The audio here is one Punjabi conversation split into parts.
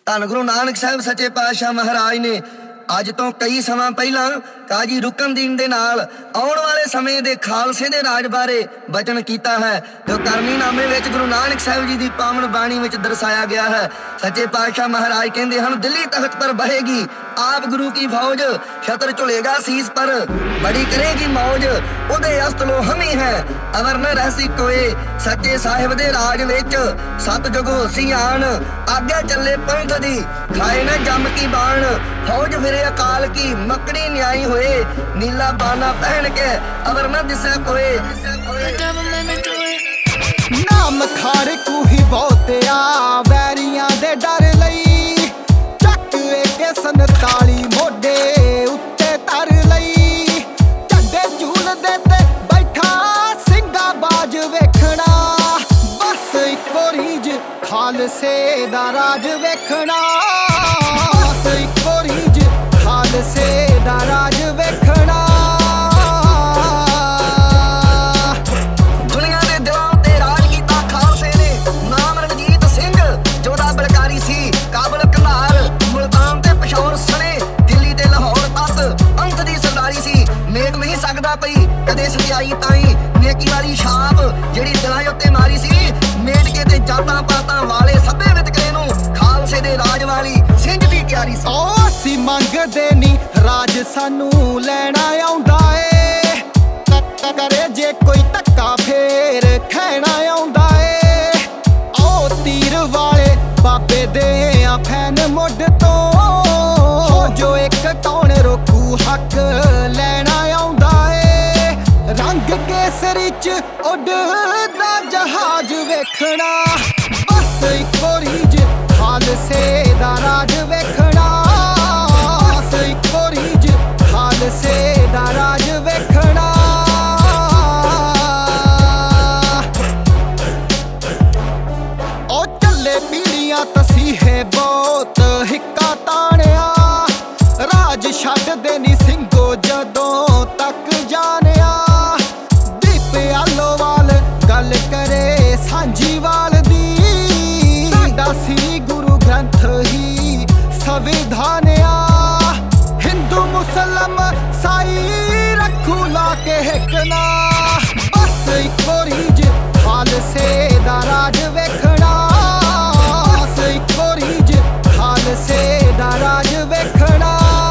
ਧੰਨ ਗੁਰੂ ਨਾਨਕ ਸਾਹਿਬ ਸੱਚੇ ਪਾਤਸ਼ਾਹ ਮਹਾਰਾਜ ਨੇ ਅੱਜ ਤੋਂ ਕਈ ਸਮਾਂ ਪਹਿਲਾਂ ਕਾਜੀ ਰੁਕਨਦੀਨ ਦੇ ਨਾਲ ਆਉਣ ਵਾਲੇ ਸਮੇਂ ਦੇ ਖਾਲਸੇ ਦੇ ਰਾਜ ਬਾਰੇ ਬਚਨ ਕੀਤਾ ਹੈ, ਜੋ ਕਰਮੀਨਾਮੇ ਵਿੱਚ ਗੁਰੂ ਨਾਨਕ ਸਾਹਿਬ ਜੀ ਦੀ ਪਾਵਨ ਬਾਣੀ ਵਿੱਚ ਦਰਸਾਇਆ ਗਿਆ ਹੈ। ਸੱਚੇ ਪਾਤਸ਼ਾਹ ਮਹਾਰਾਜ ਕਹਿੰਦੇ ਹਨ, ਦਿੱਲੀ ਤਖਤ ਪਰ ਬਹੇਗੀ ਆਪ ਗੁਰੂ ਕੀ ਫੌਜ, ਛਤਰ ਝੁਲੇਗਾ ਸੀਸ ਪਰ ਬੜੀ ਕਰੇਗੀ ਮੌਜ, ਉਹਦੇ ਅਸਤਲੋ ਹਮੀ ਹੈ ਅਵਰ ਨ ਰਹਿਸੀ ਕੋਏ, ਸੱਚੇ ਸਾਹਿਬ ਦੇ ਰਾਜ ਵਿੱਚ ਸਤਜੁਗ ਹੋਸੀ ਆਣ, ਆਗਿਆ ਚੱਲੇ ਪੰਥ ਦੀ ਖਾਏ ਨਾ ਜੰਮ ਕੀ ਬਾਣ, ਫੌਜ ਫਿਰੇ ਅਕਾਲ ਕੀ ਮੱਕੜੀ ਨਿਆਈ ਹੋਏ, ਨੀਲਾ ਬਾਨਾ ਪਹਿਨ ਕੇ ਅਵਰ ਨ ਦਿਸੇ ਕੋਏ। ਨਾਮ ਖਾੜਕੂ ਹੀ ਬਹੁਤਿਆ ਵੈਰੀਆਂ ਦੇ ਡਰ ਲਈ, ਚੱਕ AK-47 ਮੋਢੇ ਉੱਤੇ ਧਰ ਲਈ, ਝੰਡੇ ਝੂਲਦੇ ਤੇ ਬੈਠਾ ਸਿੰਘਾ ਬਾਜ ਵੇਖਣਾ, ਬਸ ਇੱਕੋ ਰੀਝ ਖਾਲਸੇ ਦਾ ਰਾਜ ਵੇਖਣਾ, ਬਸ ਇੱਕੋ ਰੀਝ ਖਾਲਸੇ ਦਾ ਰਾਜ ਵੇਖਣਾ। ਦੁਨੀਆ ਦੇ ਦਿਲਾਂ ਤੇ ਰਾਜ ਕੀਤਾ ਖਾਲਸੇ ਨੇ, ਨਾਮ ਰਣਜੀਤ ਸਿੰਘ ਜੋਧਾ ਬਲਕਾਰੀ ਸੀ, ਕਾਬਲ ਕੰਧਾਰ ਮੁਲਤਾਨ ਤੇ ਪਿਸ਼ੌਰ ਸਣੇ, ਦਿੱਲੀ ਤੇ ਲਾਹੌਰ ਤੱਕ ਅੰਤ ਦੀ ਸਰਦਾਰੀ ਸੀ, ਮੇਟ ਨਹੀਂ ਸਕਦਾ ਪਈ ਕਦੇ ਸਚਾਈ ਤਾਈ, ਨੇਕੀ ਵਾਲੀ ਛਾਪ ਜਿਹੜੀ ਦਿਲਾਂ ਉੱਤੇ ਮਾਰੀ ਸੀ, ਮੇਟ ਕੇ ਤੇ ਜਾਤਾਂ ਪਾਤਾਂ ਵਾਲੇ ਸਭੇ ਵਿਤਕਰੇ ਨੂੰ ਖਾਲਸੇ ਦੇ ਰਾਜ ਵਾਲੀ ਸਿੰਘ ਦੀ ਤਿਆਰੀ ਸੀ। ਉਹ ਅਸੀਂ ਮੰਗਦੇ ਨੀ ਰਾਜ ਸਾਨੂੰ ਲੈਣਾ ਆਉਂਦਾ ਏ, ਕਰੇ ਜੇ ਕੋਈ ਧੱਕਾ ਫੇਰ ਖੈਣਾ ਆਉਂਦਾ ਏ, ਉਹ ਤੀਰ ਵਾਲੇ ਬਾਬੇ ਦੇ ਆ ਫੈਨ ਮੁੱਢ ਤੋਂ, ਜੋ ਇੱਕ ਕੌਣ ਰੋਕੂ ਹੱਕ ਲੈਣਾ ਆਉਂਦਾ ਏ, ਰੰਗ ਕੇਸਰੀ ਚ ਉੱਡਦਾ ਜਹਾਜ਼ ਵੇਖਣਾ, ਬਸ ਇੱਕੋ ਰੀਝ ਖਾਲਸੇ ਦਾ ਰਾਜ ਵੇਖਣਾ, ਬਸ ਇੱਕੋ ਰੀਝ ਖਾਲਸੇ ਦਾ ਰਾਜ ਵੇਖਣਾ। ਉਹ ਚੱਲੇ ਪੀੜੀਆਂ ਤਸੀਹੇ ਬਹੁਤ ਹਿੱਕਾ ਤਾਣਿਆ, ਰਾਜ ਛੱਡਦੇ ਨੀ ਸਿੰਘੋ ਜਦੋਂ ਤੱਕ ਜਾਣਿਆ, ਦੀਪ ਆਲੋਵਾਲ ਗੱਲ ਕਰੇ ਸਾਂਝੀਵਾਲ ਦੀ, ਸਾਡਾ ਸ੍ਰੀ ਗੁਰੂ ਗ੍ਰੰਥ ਹੀ ਸੰਵਿਧਾਨਿਆ, ਹਿੰਦੂ ਮੁਸਲਮ ਸਾਈ ਰੱਖੂ ਲਾ ਕੇ ਹਿੱਕਣਾ, ਬਸ ਇੱਕੋ ਰੀਝ ਖਾਲਸੇ ਦਾ ਰਾਜ ਵੇਖਣਾ, ਬਸ ਇੱਕੋ ਰੀਝ ਖਾਲਸੇ ਦਾ ਰਾਜ ਵੇਖਣਾ।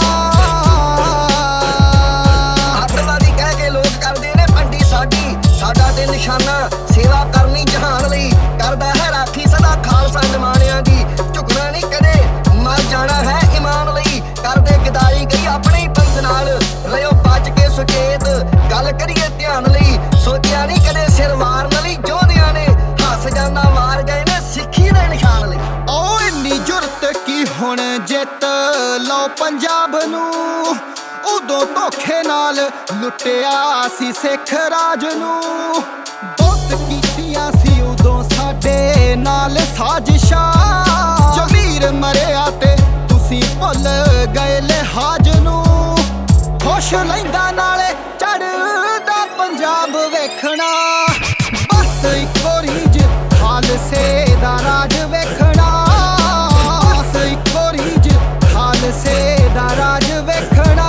ਅੱਤਵਾਦੀ ਕਹਿ ਕੇ ਲੋਕ ਕਰਦੇ ਨੇ ਭੰਡੀ ਸਾਡੀ, ਸਾਡਾ ਤੇ ਨਿਸ਼ਾਨਾ ਸੇਵਾ ਕਰਨੀ ਜਹਾਨ ਲਈ, ਕਰਦਾ ਹੈ ਰਾਖੀ ਸਦਾ ਖਾਲਸਾ ਨਿਮਾਣਿਆਂ ਦੀ, ਝੁਕਣਾ ਨਹੀਂ ਕਦੇ ਮਰ ਜਾਣਾ ਹੈ ਇਮਾਨ ਲਈ, ਕਰਦੇ ਗਦਾਈ ਗਈ ਆਪਣੇ ਹੀ ਪੰਥ ਨਾਲ, ਰਿਓ ਬਚ ਕੇ ਸੁਚੇਤ ਗੱਲ ਕਰੀਏ ਧਿਆਨ ਲਈ, ਸੋਚਿਆ ਨਹੀਂ ਕਦੇ ਸਿਰ ਵਾਰਨ ਲਈ ਯੋਧਿਆਂ ਨੇ, ਹੱਸ ਜਾਂਦਾ ਮਾਰ ਗਏ ਨੇ ਸਿੱਖੀ ਦੇ ਨਿਸ਼ਾਨ ਲਈ। ਉਹ ਇੰਨੀ ਜੁਰਤ ਕੀ ਹੁਣ ਜਿੱਤ ਲਓ ਪੰਜਾਬ ਨੂੰ, ਉਦੋਂ ਧੋਖੇ ਨਾਲ ਲੁੱਟਿਆ ਸੀ ਸਿੱਖ ਰਾਜ ਨੂੰ, ਬਹੁਤ ਕੀਤੀਆਂ ਸੀ ਉਦੋਂ ਸਾਡੇ ਨਾਲ ਸਾਜ਼ਿਸ਼ਾਂ, ਜਮੀਰ ਮਰਿਆ ਤੇ ਤੁਸੀਂ ਭੁੱਲ ਗਏ ਲਿਹਾਜ਼ ਨੂੰ, ਖੁਸ਼ ਲੈਂਦਾ ਨਾਲੇ ਚੜ੍ਹਦਾ ਪੰਜਾਬ ਵੇਖਣਾ, ਬਸ ਇੱਕੋ ਰੀਝ ਖਾਲਸੇ ਦਾ ਰਾਜ ਵੇਖਣਾ, ਬਸ ਇੱਕੋ ਰੀਝ ਖਾਲਸੇ ਦਾ ਰਾਜ ਵੇਖਣਾ।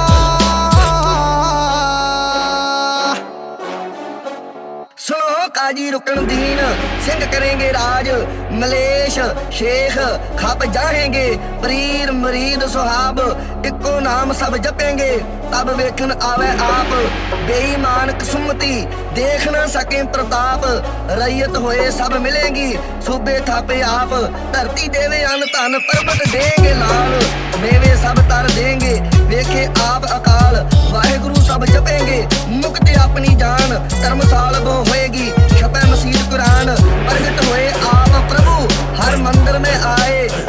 ਸੁਣੋ ਕਾਜੀ ਰੁਕਨਦੀਨ ਸਿੰਘ ਕरेंगे ਰਾਜ, ਮਲੇਸ਼ ਸ਼ੇਖ ਖਪ ਜਾहेंगे, ਪੀਰ ਮਰੀਦ ਸੁਹਾਬ ਇੱਕੋ ਨਾਮ ਸਭ ਜਪेंगे, ਤਬ ਵੇਖਣ ਆਵੇ ਆਪ ਬੇਈਮਾਨ ਕਿਸਮਤੀ, ਦੇਖ ਨਾ ਸਕੇ ਪ੍ਰਤਾਪ, ਰਈਅਤ ਹੋਏ ਸਭ ਮਿਲੇਗੀ ਸੂਬੇ ਥਾਪੇ ਆਪ, ਧਰਤੀ ਦੇਵੇ ਅੰਨ ਧਨ ਪਰਬਤ ਦੇਂਗੇ ਲਾਲ, ਮੇਵੇ ਸਭ ਤਰ ਦੇਂਗੇ ਵੇਖੇ ਆਪ ਅਕਾਲ, ਵਾਹਿਗੁਰੂ ਸਭ ਜਪेंगे ਮੁਕਤ ਆਪਣੀ ਜਾਨ, ਧਰਮਸਾਲ ਬੋ होएगी छपे मसीह कुरान, प्रगट हुए आप प्रभु हर मंदिर में आए,